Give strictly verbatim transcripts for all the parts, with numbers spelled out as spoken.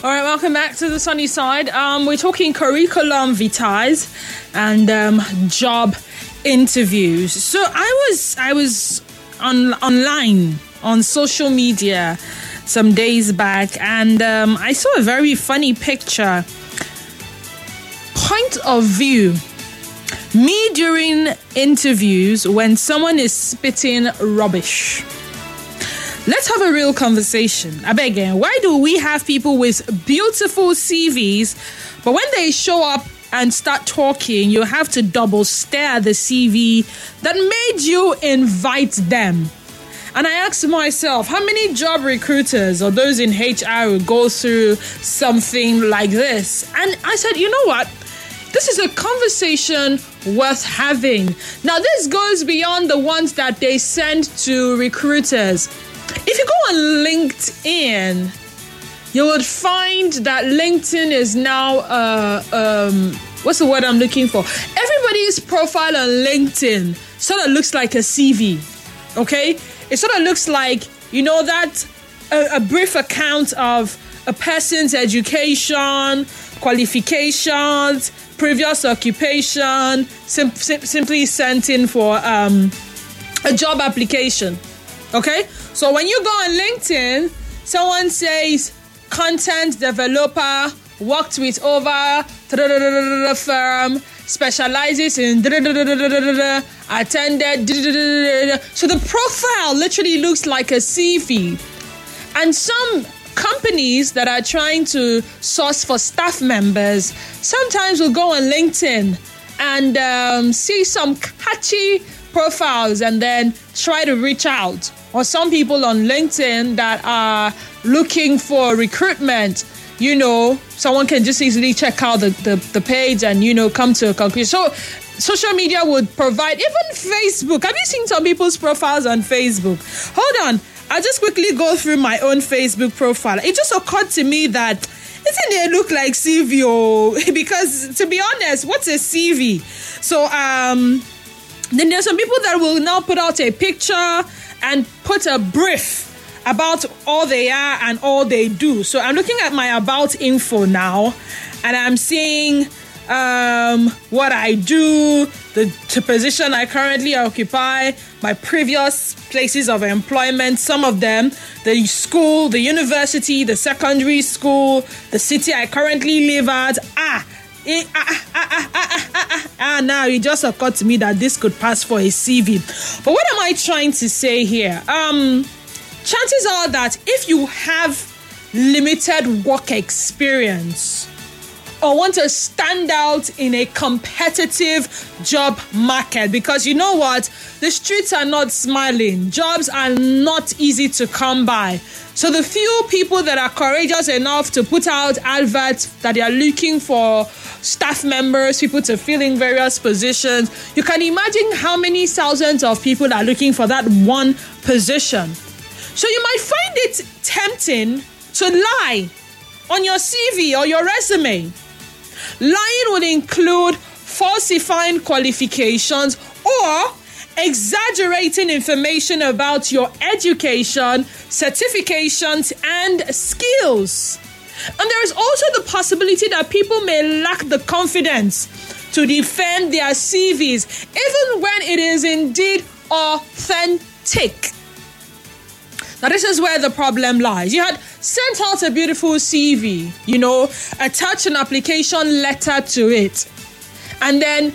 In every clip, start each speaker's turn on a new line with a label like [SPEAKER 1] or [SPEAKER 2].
[SPEAKER 1] All right, welcome back to the sunny side. Um, we're talking curriculum vitae and um, job interviews. So I was I was on online on social media some days back, and um, I saw a very funny picture. Point of view. Me during interviews when someone is spitting rubbish. Let's have a real conversation. I beg again, why do we have people with beautiful C Vs, but when they show up and start talking, you have to double stare at the C V that made you invite them? And I asked myself, how many job recruiters or those in H R will go through something like this? And I said, you know what? This is a conversation worth having. Now, this goes beyond the ones that they send to recruiters. If you go on LinkedIn, you would find that LinkedIn is now, uh, um, what's the word I'm looking for? Everybody's profile on LinkedIn sort of looks like a C V, okay? It sort of looks like, you know, that a, a brief account of a person's education, qualifications, previous occupation, sim- sim- simply sent in for um, a job application, okay? So when you go on LinkedIn, someone says content developer, worked with over firm, specializes in attended. So the profile literally looks like a C V. And some companies that are trying to source for staff members sometimes will go on LinkedIn and um, see some catchy profiles and then try to reach out. Or some people on LinkedIn that are looking for recruitment, you know, someone can just easily check out the, the, the page and, you know, come to a conclusion. So social media would provide, even Facebook. Have you seen some people's profiles on Facebook? Hold on. I'll just quickly go through my own Facebook profile. It just occurred to me that, isn't it look like C V? Oh, because to be honest, what's a C V? So um, then there's some people that will now put out a picture and put a brief about all they are and all they do. So I'm looking at my about info now, and I'm seeing um, what I do, the, the position I currently occupy, my previous places of employment, some of them, the school, the university, the secondary school, the city I currently live at. Ah, eh, ah, ah, ah, ah, ah, ah, ah, now it just occurred to me that this could pass for a C V. But what am I trying to say here? Um, chances are that if you have limited work experience or want to stand out in a competitive job market, because you know what? The streets are not smiling. Jobs are not easy to come by. So the few people that are courageous enough to put out adverts that they are looking for staff members, people to fill in various positions, you can imagine how many thousands of people are looking for that one position. So you might find it tempting to lie on your C V or your resume. Lying would include falsifying qualifications or exaggerating information about your education, certifications, and skills. And there is also the possibility that people may lack the confidence to defend their C Vs, even when it is indeed authentic. Now, this is where the problem lies. You had sent out a beautiful C V, you know, attached an application letter to it. And then,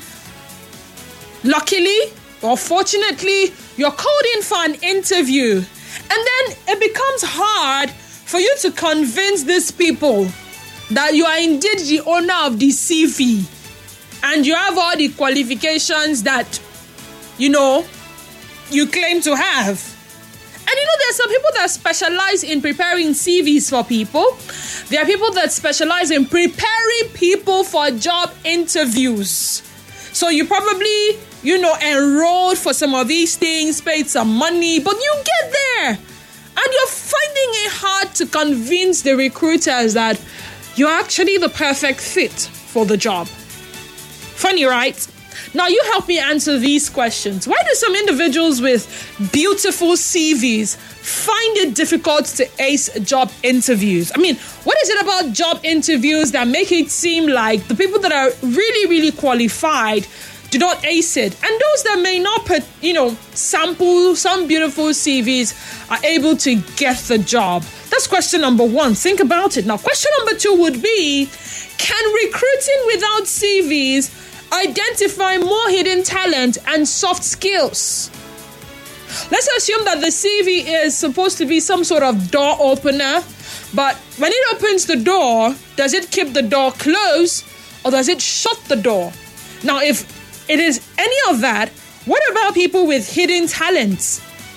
[SPEAKER 1] luckily or fortunately, you're called in for an interview. And then it becomes hard for you to convince these people that you are indeed the owner of the C V. And you have all the qualifications that, you know, you claim to have. And you know, there are some people that specialize in preparing C Vs for people. There are people that specialize in preparing people for job interviews. So you probably, you know, enrolled for some of these things, paid some money, but you get there. And you're finding it hard to convince the recruiters that you're actually the perfect fit for the job. Funny, right? Now, you help me answer these questions. Why do some individuals with beautiful C Vs find it difficult to ace job interviews. I mean, what is it about job interviews that make it seem like the people that are really, really qualified do not ace it? And those that may not put, you know, sample some beautiful C Vs are able to get the job? That's question number one. Think about it. Now, question number two would be, can recruiting without C Vs identify more hidden talent and soft skills? Let's assume that the C V is supposed to be some sort of door opener, but when it opens the door, does it keep the door closed or does it shut the door? Now, if it is any of that, what about people with hidden talents?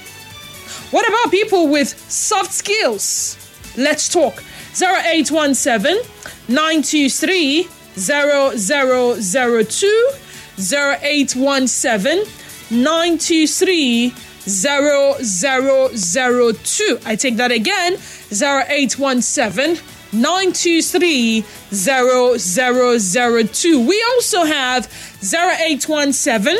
[SPEAKER 1] What about people with soft skills? Let's talk. zero eight one seven, nine two three, zero zero zero two, zero eight one seven, nine two three, zero zero zero two. I take that again, zero eight one seven, nine two three, zero zero zero two. We also have zero eight one seven,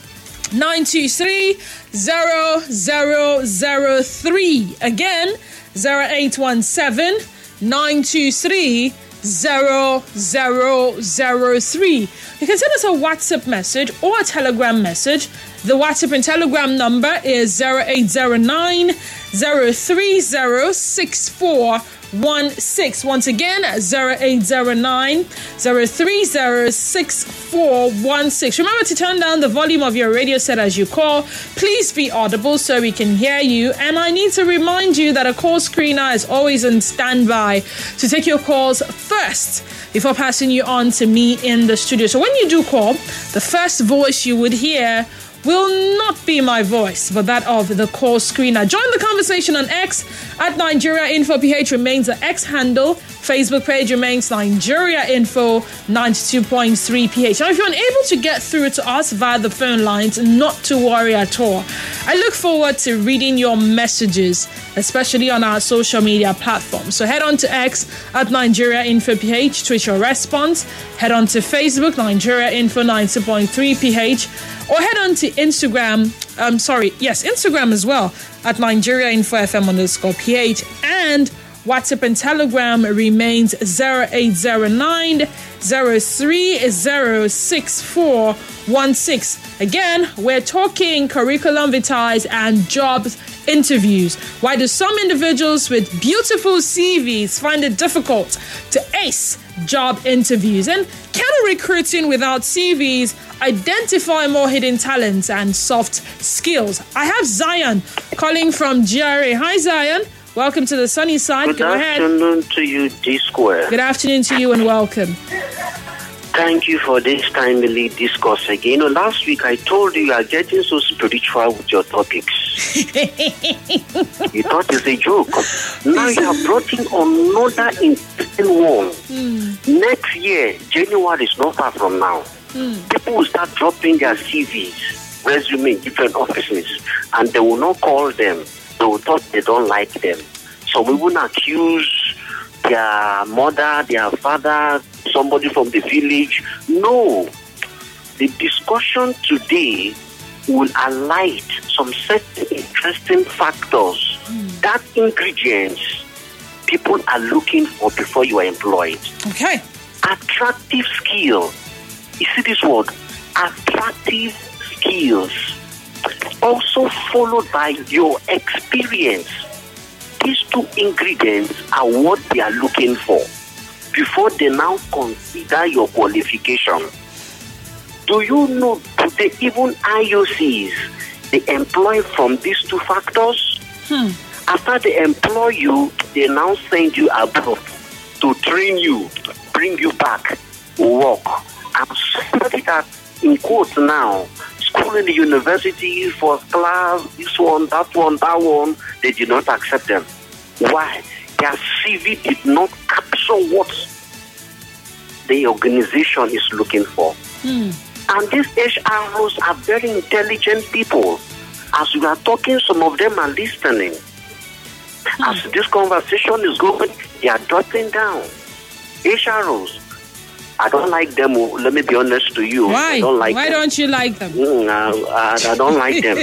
[SPEAKER 1] nine two three, zero zero zero three. Again, zero eight one seven, nine two three, zero zero zero three. You can send us a WhatsApp message or a Telegram message. The WhatsApp and Telegram number is zero eight zero nine, zero three zero, six four one six. Once again, zero eight zero nine, zero three zero, six four one six. Remember to turn down the volume of your radio set as you call. Please be audible so we can hear you. And I need to remind you that a call screener is always on standby to take your calls first before passing you on to me in the studio. So when you do call, the first voice you would hear will not be my voice, but that of the call screener. Join the conversation on X at Nigeria Info P H remains the X handle. Facebook page remains Nigeria Info ninety-two point three P H. Now, if you're unable to get through to us via the phone lines, not to worry at all. I look forward to reading your messages, especially on our social media platforms. So head on to X at Nigeria Info P H, tweet your response. Head on to Facebook, Nigeria Info ninety point three P H, or head on to Instagram. I'm um, sorry, yes, Instagram as well at Nigeria Info F M underscore P H, and WhatsApp and Telegram remains zero eight zero nine, zero three zero, six four one six. Again, we're talking curriculum vitae and job interviews. Why do some individuals with beautiful C Vs find it difficult to ace job interviews? And can recruiting without C Vs identify more hidden talents and soft skills? I have Zion calling from G R A. Hi, Zion. Welcome to the sunny side.
[SPEAKER 2] Good
[SPEAKER 1] Go
[SPEAKER 2] afternoon
[SPEAKER 1] ahead.
[SPEAKER 2] to you, D Square.
[SPEAKER 1] Good afternoon to you and welcome.
[SPEAKER 2] Thank you for this timely discourse again. You know, last week I told you you are getting so spiritual with your topics. You thought it's a joke. Now you have brought in another interesting one. Mm. Next year, January is not far from now. Mm. People will start dropping their C Vs, resume in different offices, and they will not call them. They will thought they don't like them. So we won't accuse their mother, their father, somebody from the village. No. The discussion today will highlight some certain interesting factors, mm. that ingredients people are looking for before you are employed.
[SPEAKER 1] Okay.
[SPEAKER 2] Attractive skill. You see this word? Attractive skills. Also followed by your experience. These two ingredients are what they are looking for before they now consider your qualification. Do you know today even I O Cs, they employ from these two factors? Hmm. After they employ you, they now send you abroad to train you, bring you back, work. I'm somebody that, in quotes now, school in the university, first class, this one, that one, that one, they did not accept them. Why? Their C V did not capture what the organization is looking for. Hmm. And these H R Os are very intelligent people. As we are talking, some of them are listening. Hmm. As this conversation is going, they are jotting down. H R Os, I don't like them. Let me be honest to you.
[SPEAKER 1] Why?
[SPEAKER 2] I don't like
[SPEAKER 1] Why
[SPEAKER 2] them.
[SPEAKER 1] don't you like them?
[SPEAKER 2] Mm, I, I, I don't like them.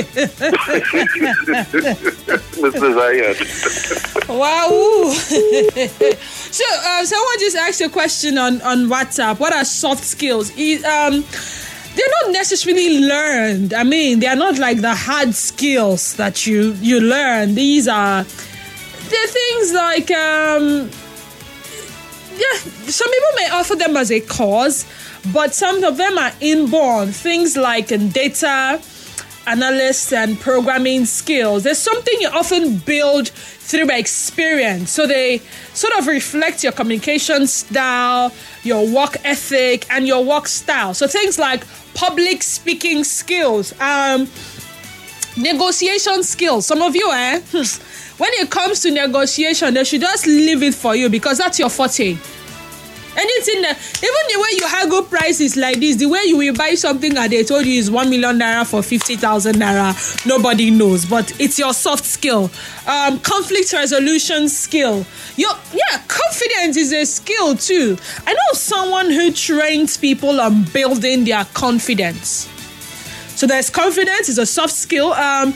[SPEAKER 2] Mister Zion.
[SPEAKER 1] Wow. So, uh, someone just asked a question on, on WhatsApp. What are soft skills? E- um, they're not necessarily learned. I mean, they are not like the hard skills that you, you learn. These are they're things like, um, yeah, some people may offer them as a cause, but some of them are inborn. Things like um, data analysis and programming skills. There's something you often build through experience. So they sort of reflect your communication style, your work ethic, and your work style. So things like public speaking skills, um, negotiation skills. Some of you, eh, when it comes to negotiation, they should just leave it for you because that's your forte. Anything that, even the way you haggle prices like this, the way you will buy something that they told you is one million naira for fifty thousand naira, nobody knows, but it's your soft skill. Um, conflict resolution skill. Your, yeah, confidence is a skill too. I know someone who trains people on building their confidence. So there's confidence, is a soft skill. Um,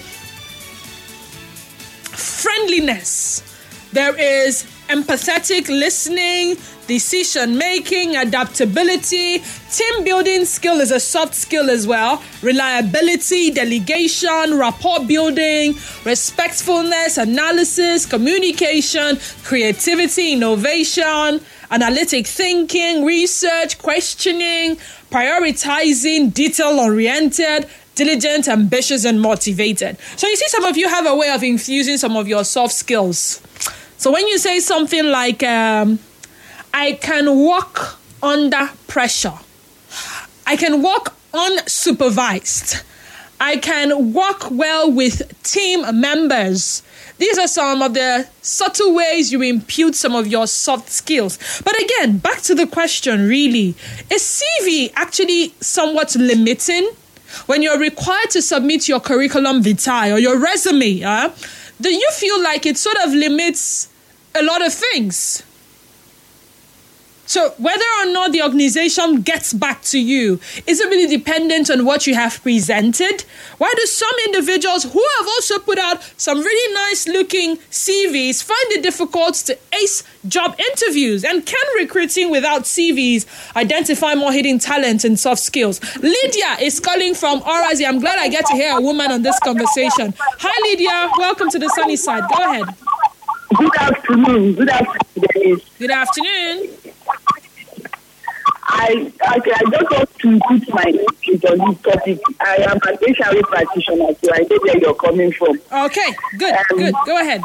[SPEAKER 1] friendliness. There is empathetic listening, decision making, adaptability. Team building skill is a soft skill as well. Reliability, delegation, rapport building, respectfulness, analysis, communication, creativity, innovation, analytic thinking, research, questioning, prioritizing, detail oriented, diligent, ambitious, and motivated. So you see, some of you have a way of infusing some of your soft skills. So when you say something like, um, I can work under pressure, I can work unsupervised, I can work well with team members. These are some of the subtle ways you impute some of your soft skills. But again, back to the question, really, is C V actually somewhat limiting? When you're required to submit your curriculum vitae or your resume, uh, do you feel like it sort of limits a lot of things? So whether or not the organization gets back to you, is it really dependent on what you have presented? Why do some individuals who have also put out some really nice looking C Vs find it difficult to ace job interviews? And can recruiting without C Vs identify more hidden talent and soft skills? Lydia is calling from Orazi. I'm glad I get to hear a woman on this conversation. Hi Lydia, welcome to the sunny side. Go ahead.
[SPEAKER 3] Good afternoon. Good afternoon.
[SPEAKER 1] Good afternoon.
[SPEAKER 3] I, I I just want to put my input on this topic. I am an H R A practitioner, so I know where you're coming from.
[SPEAKER 1] Okay, good, um, good. Go ahead.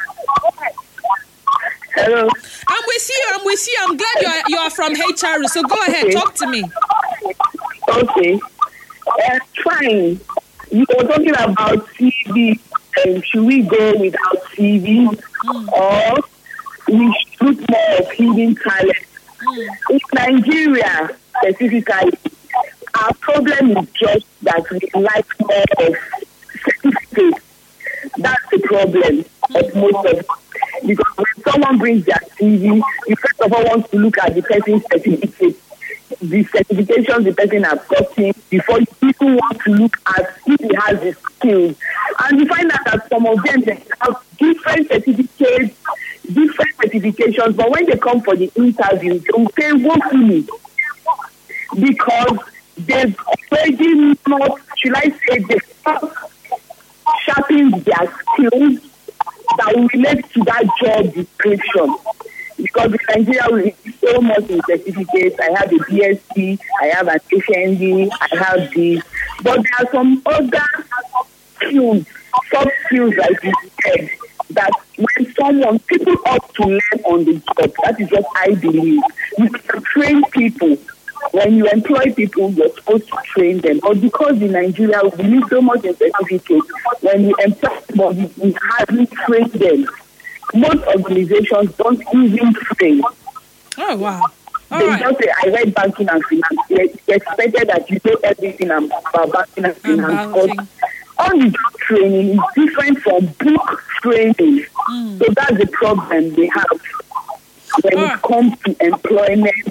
[SPEAKER 3] Hello.
[SPEAKER 1] I'm with you. I'm with you. I'm glad you are you are from H R A. So go ahead, okay. Talk to me.
[SPEAKER 3] Okay. Uh, fine. You were talking about C V. Um, should we go without C V, mm. or we should look more of hidden talent? Mm. In Nigeria, specifically, our problem is just that we like more of certificates. That's the problem mm. of most of us. Because when someone brings their C V, you first of all want to look at the person's certificate, the certifications the person has gotten, before you even want to look at if he has the skills. And you find out that some of them they have different certificates, different certifications, but when they come for the interview, they will pay woefully because they've already not, should I say, they've not sharpened their skills that will relate to that job description. Because in Nigeria, we so much in certificates. I have a B S c, I have an H N D, I have this. But there are some other skills, soft skills, like you said, that when someone, people ought to learn on the job. That is what I believe. You can train people. When you employ people, you're supposed to train them. But because in Nigeria, we need so much in certificates, when you employ somebody, we hardly train them. Most organizations don't even train.
[SPEAKER 1] Oh, wow. All
[SPEAKER 3] they
[SPEAKER 1] right.
[SPEAKER 3] just say, I read banking and finance. They expected that you know everything about banking and finance. But on the job training is different from book training. Mm. So that's the problem they have when All it right. comes to employment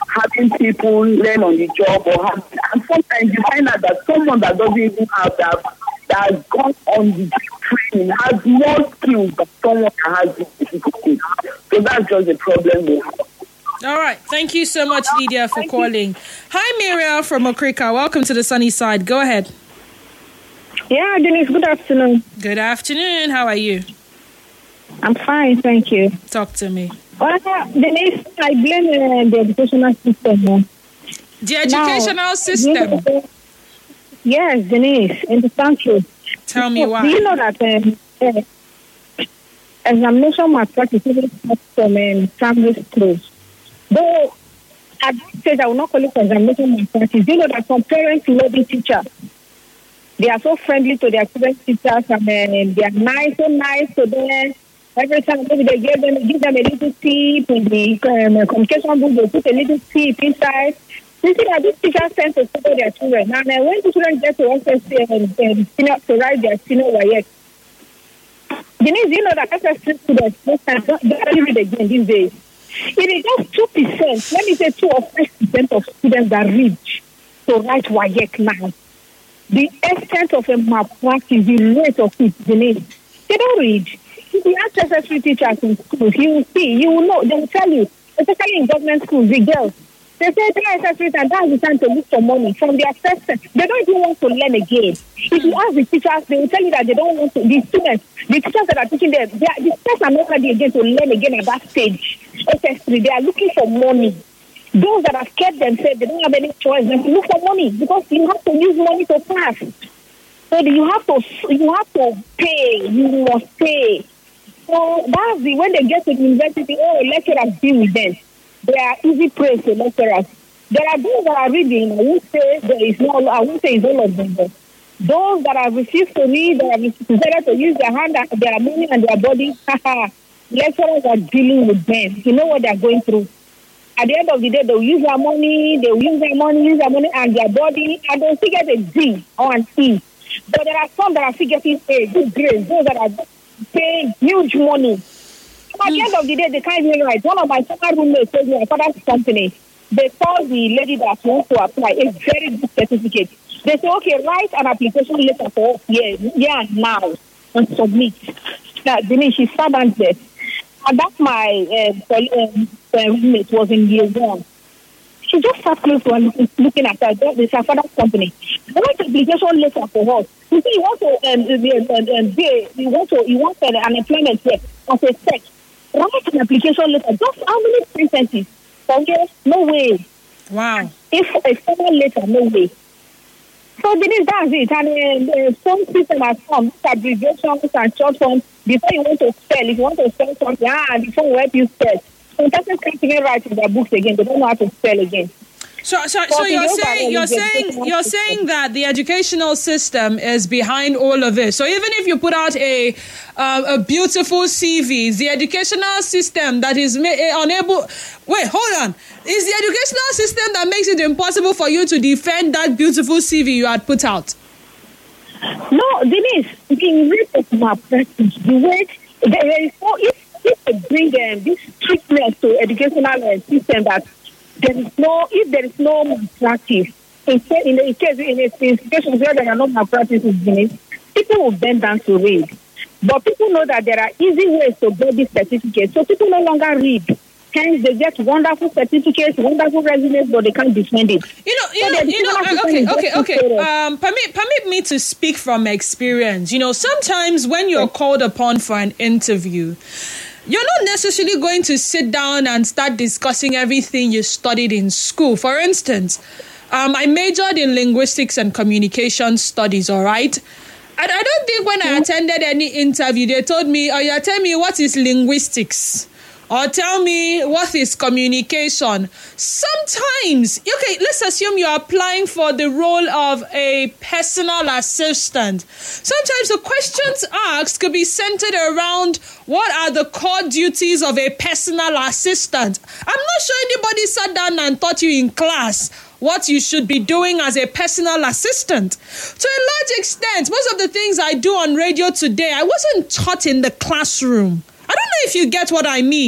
[SPEAKER 3] having people learn on the job, or have, and sometimes you find out that someone that doesn't even have that, that has gone on the training, has more skills than someone that has this difficulty. So that's just the problem we have.
[SPEAKER 1] All right. Thank you so much, Lydia, for Thank calling. You. Hi, Miriam from Okrika. Welcome to the sunny side. Go ahead.
[SPEAKER 4] Yeah, Denise, good afternoon.
[SPEAKER 1] Good afternoon. How are you?
[SPEAKER 4] I'm fine, thank you.
[SPEAKER 1] Talk to me.
[SPEAKER 4] Well, Denise, I blame uh, the educational system. Uh.
[SPEAKER 1] The educational now, system?
[SPEAKER 4] You know, yes, Denise, in the country.
[SPEAKER 1] Tell me why.
[SPEAKER 4] Do you know that um, uh, examination malpractice is from um, primary schools? Though, at this stage, I will not call it examination malpractice. Do you know that some parents love the teacher? They are so friendly to their student teachers, and uh, they are nice, so nice to them. Every time maybe they give them, give them a little tip in the um, communication book, they put a little tip inside. You see that these teachers tend to follow their children. And uh, when the children get to S S C and, and senior, to write their senior W A E C, Denise, you know that S S C students most times don't read again these days. It is just two percent, let me say two or five percent of students that read to write W A E C now. The extent of a malpractice, the rate of it, Denise, they don't read. If you ask S S C teachers in schools, you will see, you will know, they will tell you, especially in government schools, the girls, they say they are S S C and that's the time to look for money from their first time. They don't even want to learn again. If you ask the teachers, they will tell you that they don't want to, the students, the teachers that are teaching them, they are, the students are not ready again to learn again at that stage. S S three, they are looking for money. Those that have kept themselves, they don't have any choice than to look for money because you have to use money to pass. So you have to, you have to pay, you must pay. So that's the, when they get to the university, oh, lecturers deal with them. They are easy prey to lecturers. There are those that are reading, I won't say there is no, I won't say it's all of them, but those that have refused to read, that have decided to use their hand, their money and their body, lecturers are dealing with them. You know what they are going through. At the end of the day, they'll use their money, they'll use their money, use their money and their body, and they'll still get a D or an E. But there are some that are still getting a good grade, those that are paying huge money. So at the end of the day, they can't even write. One of my former roommates told me, my father's company, they called the lady that wants to apply a very good certificate. They say, okay, write an application letter for us here, yeah, now, and submit. Now, Denise, she sat down there. And that's my uh, uh, roommate was in year one. She just sat close to her looking at her. It's her father's company. They write an application letter for us. You see, you want to um, um, um, be, you want to, you want an unemployment check as a check. Write an application letter. Just how many sentences? Okay, no way.
[SPEAKER 1] Wow.
[SPEAKER 3] If a formal letter, no way. So Denise, that's it. And uh, some system has come, abbreviations and short forms. Before you want to spell, if you want to spell something, ah, before we help you spell. Some persons can't even write in their books again. They don't know how to spell again.
[SPEAKER 1] So, so, so you're saying you're saying you're saying that the educational system is behind all of this. So even if you put out a uh, a beautiful C V, the educational system that is ma- unable. Wait, hold on. Is the educational system that makes it impossible for you to defend that beautiful C V you had put out?
[SPEAKER 3] No, Denise. The rate of malpractice, the rate there is no. If if they bring um, this strictness to educational uh, system that. There is no, if there is no malpractice, in, in the case, in a situation where there are no malpractices, people will bend down to read. But people know that there are easy ways to get this certificate, so people no longer read. Hence, they get wonderful certificates, wonderful resumes, but they can't defend it.
[SPEAKER 1] You know, you so know, you know. Okay, okay, okay. Um, permit, permit me to speak from experience. You know, sometimes when you're called upon for an interview, you're not necessarily going to sit down and start discussing everything you studied in school. For instance, um, I majored in linguistics and communication studies, all right? And I don't think when I attended any interview, they told me, oh, yeah, tell me what is linguistics? Or tell me what is communication. Sometimes, okay, let's assume you're applying for the role of a personal assistant. Sometimes the questions asked could be centered around what are the core duties of a personal assistant. I'm not sure anybody sat down and taught you in class what you should be doing as a personal assistant. To a large extent, most of the things I do on radio today, I wasn't taught in the classroom. I don't know if you get what I mean.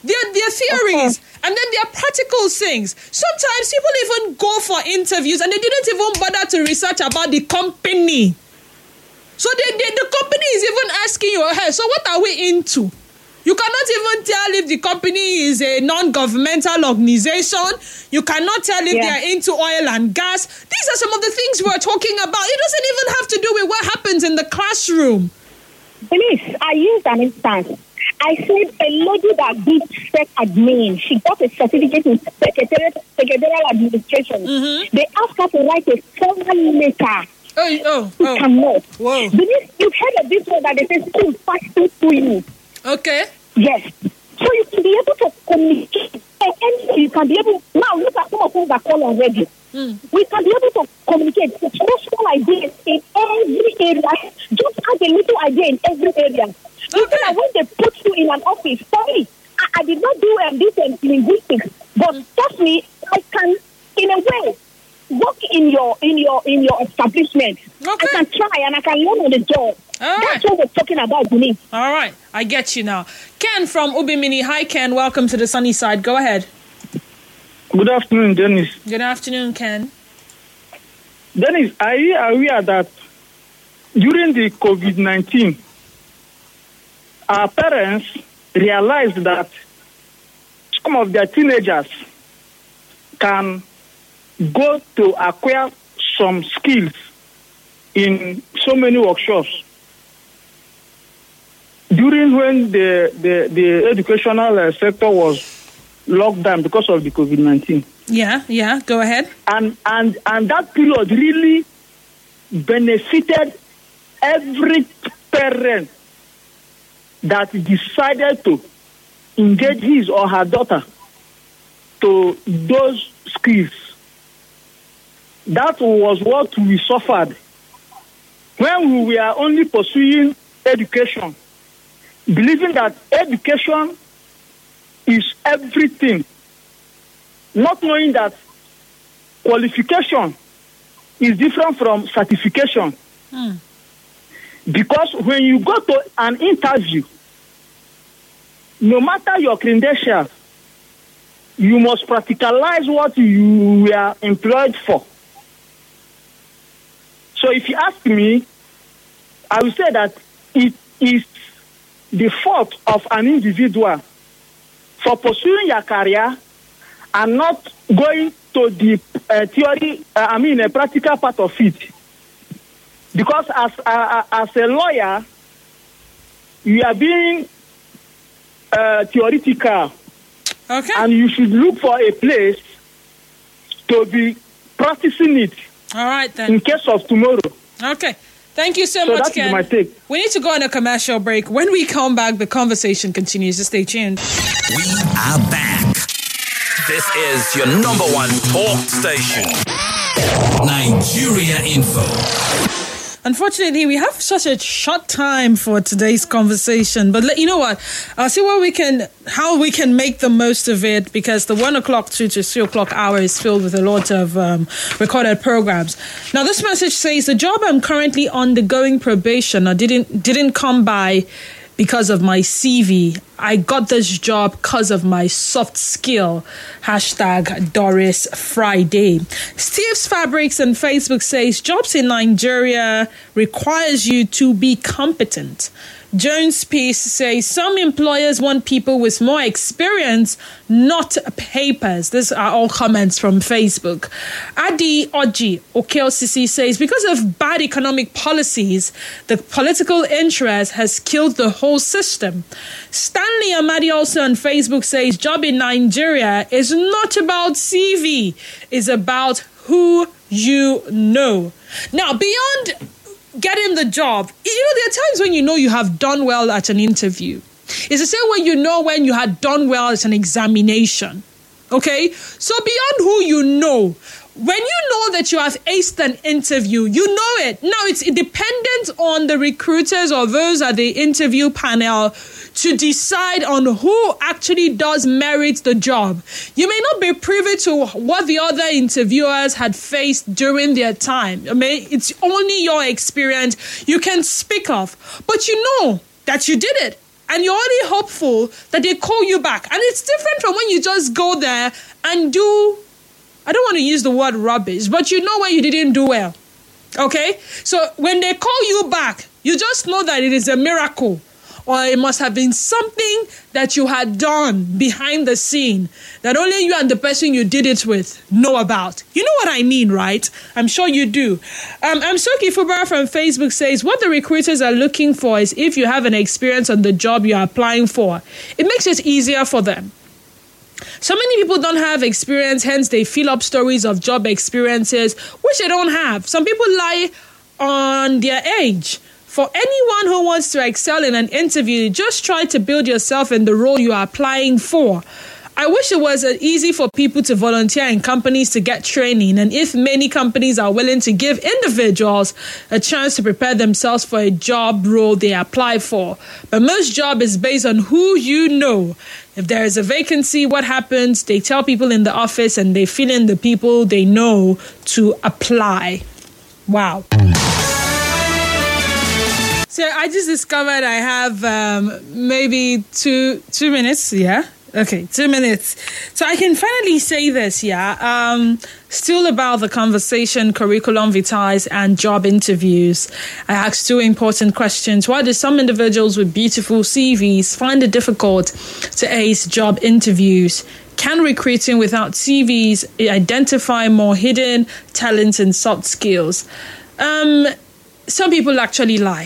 [SPEAKER 1] Their, their theories, and then their practical things. Sometimes people even go for interviews and they didn't even bother to research about the company. So they, they, the company is even asking you, hey, so what are we into? You cannot even tell if the company is a non-governmental organization. You cannot tell if yeah. they are into oil and gas. These are some of the things we're talking about. It doesn't even have to do with what happens in the classroom.
[SPEAKER 4] Please, I used an instance. I said a lady that did sec admin, she got a certificate in secretarial, secretarial administration. Mm-hmm. They asked her to write a formal letter.
[SPEAKER 1] Oh, oh,
[SPEAKER 4] she
[SPEAKER 1] oh.
[SPEAKER 4] cannot.
[SPEAKER 1] Whoa.
[SPEAKER 4] Because you've heard of this one that they say school fasting to you.
[SPEAKER 1] Okay.
[SPEAKER 4] Yes. So you can be able to communicate. And you can be able, now look at some of them that call already. Mm. We can be able to communicate small, small ideas in every area. Just add a little idea in every area. Okay. You know, when they put you in an office, sorry, I, I did not do um, this in linguistics, but mm. trust me, I can, in a way, work in your in your in your establishment. Okay. I can try and I can learn on the job. All That's right. what we're talking about, Denise.
[SPEAKER 1] All right, I get you now. Ken from Ubimini. Hi, Ken. Welcome to the sunny side. Go ahead.
[SPEAKER 5] Good afternoon, Dennis.
[SPEAKER 1] Good afternoon, Ken.
[SPEAKER 5] Dennis, are you aware that during the COVID nineteen, our parents realized that some of their teenagers can go to acquire some skills in so many workshops during when the the, the educational uh, sector was locked down because of the COVID nineteen.
[SPEAKER 1] Yeah, yeah, go ahead.
[SPEAKER 5] And and and that period really benefited every parent that decided to engage his or her daughter to those skills. That was what we suffered when we were only pursuing education, believing that education is everything, not knowing that qualification is different from certification. Hmm. Because when you go to an interview, no matter your credentials, you must practicalize what you were employed for. So if you ask me, I will say that it is the fault of an individual for pursuing your career and not going to the uh, theory, uh, I mean, a practical part of it. Because as uh, as a lawyer, you are being uh, theoretical.
[SPEAKER 1] Okay.
[SPEAKER 5] And you should look for a place to be practicing it.
[SPEAKER 1] All right, then.
[SPEAKER 5] In case of tomorrow.
[SPEAKER 1] Okay. Thank you so,
[SPEAKER 5] so
[SPEAKER 1] much,
[SPEAKER 5] that
[SPEAKER 1] Ken.
[SPEAKER 5] Is my take.
[SPEAKER 1] We need to go on a commercial break. When we come back, the conversation continues. So stay tuned.
[SPEAKER 6] We are back. This is your number one talk station. Nigeria Info.
[SPEAKER 1] Unfortunately, we have such a short time for today's conversation. But let, you know what? I'll see what we can, how we can make the most of it, because the one o'clock to to three o'clock hour is filled with a lot of um, recorded programs. Now, this message says the job I'm currently undergoing probation or didn't didn't come by because of my C V. I got this job because of my soft skill. Hashtag Doris Friday. Steve's Fabrics on Facebook says jobs in Nigeria requires you to be competent. Jones Peace says some employers want people with more experience, not papers. These are all comments from Facebook. Adi Oji Okeosisi says because of bad economic policies, the political interest has killed the whole system. Stanley Amadi also on Facebook says job in Nigeria is not about C V, it's about who you know. Now, beyond getting the job, you know, there are times when you know you have done well at an interview. It's the same way you know when you had done well at an examination. Okay? So beyond who you know, when you know that you have aced an interview, you know it. Now, it's dependent on the recruiters or those at the interview panel to decide on who actually does merit the job. You may not be privy to what the other interviewers had faced during their time. I mean, it's only your experience you can speak of. But you know that you did it. and you're already hopeful that they call you back. And it's different from when you just go there and do, I don't want to use the word rubbish, but you know when you didn't do well. Okay? So when they call you back, you just know that it is a miracle, or it must have been something that you had done behind the scene that only you and the person you did it with know about. You know what I mean, right? I'm sure you do. Um, Amsoki Fubara from Facebook says, what the recruiters are looking for is if you have an experience on the job you're applying for. It makes it easier for them. So many people don't have experience, hence they fill up stories of job experiences, which they don't have. Some people lie on their age. For anyone who wants to excel in an interview, just try to build yourself in the role you are applying for. I wish it was easy for people to volunteer in companies to get training, and if many companies are willing to give individuals a chance to prepare themselves for a job role they apply for. But most job is based on who you know. If there is a vacancy, what happens? They tell people in the office and they fill in the people they know to apply. Wow. So I just discovered I have um, maybe two two minutes, yeah? Okay, two minutes. So I can finally say this, yeah? Um, still about the conversation, curriculum vitae and job interviews. I asked two important questions. Why do some individuals with beautiful C Vs find it difficult to ace job interviews? Can recruiting without C Vs identify more hidden talents and soft skills? Um, some people actually lie.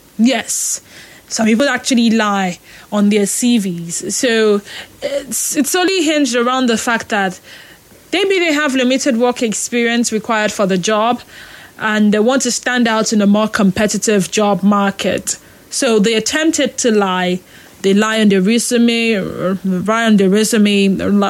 [SPEAKER 1] Yes, some people actually lie on their C Vs. So it's it's only hinged around the fact that maybe they have limited work experience required for the job and they want to stand out in a more competitive job market. So they attempted to lie. They lie on their resume, lie on their resume,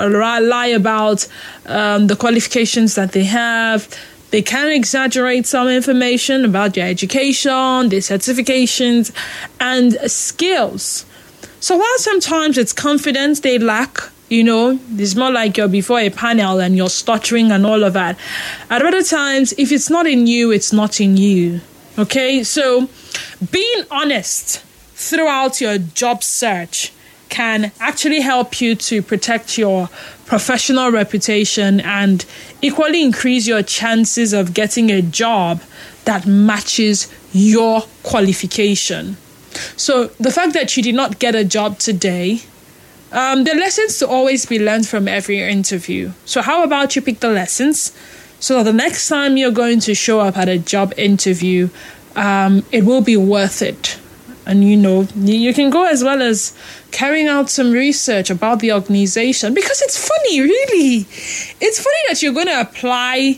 [SPEAKER 1] lie about um, the qualifications that they have. They can exaggerate some information about their education, their certifications, and skills. So while sometimes it's confidence they lack, you know, it's more like you're before a panel and you're stuttering and all of that. At other times, if it's not in you, it's not in you. Okay? So being honest throughout your job search can actually help you to protect your professional reputation and equally increase your chances of getting a job that matches your qualification. So the fact that you did not get a job today, um, the lessons to always be learned from every interview. So how about you pick the lessons so that the next time you're going to show up at a job interview, um, it will be worth it. And, you know, you can go as well as carrying out some research about the organization. Because it's funny, really. It's funny that you're going to apply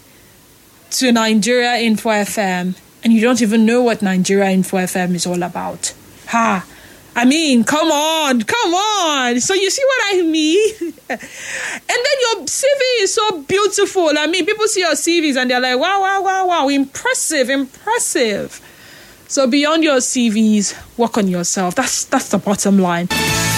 [SPEAKER 1] to Nigeria Info F M and you don't even know what Nigeria Info F M is all about. Ha! I mean, come on, come on. So you see what I mean? And then your C V is so beautiful. I mean, people see your C Vs and they're like, wow, wow, wow, wow, impressive, impressive. So beyond your C Vs, work on yourself. That's that's the bottom line.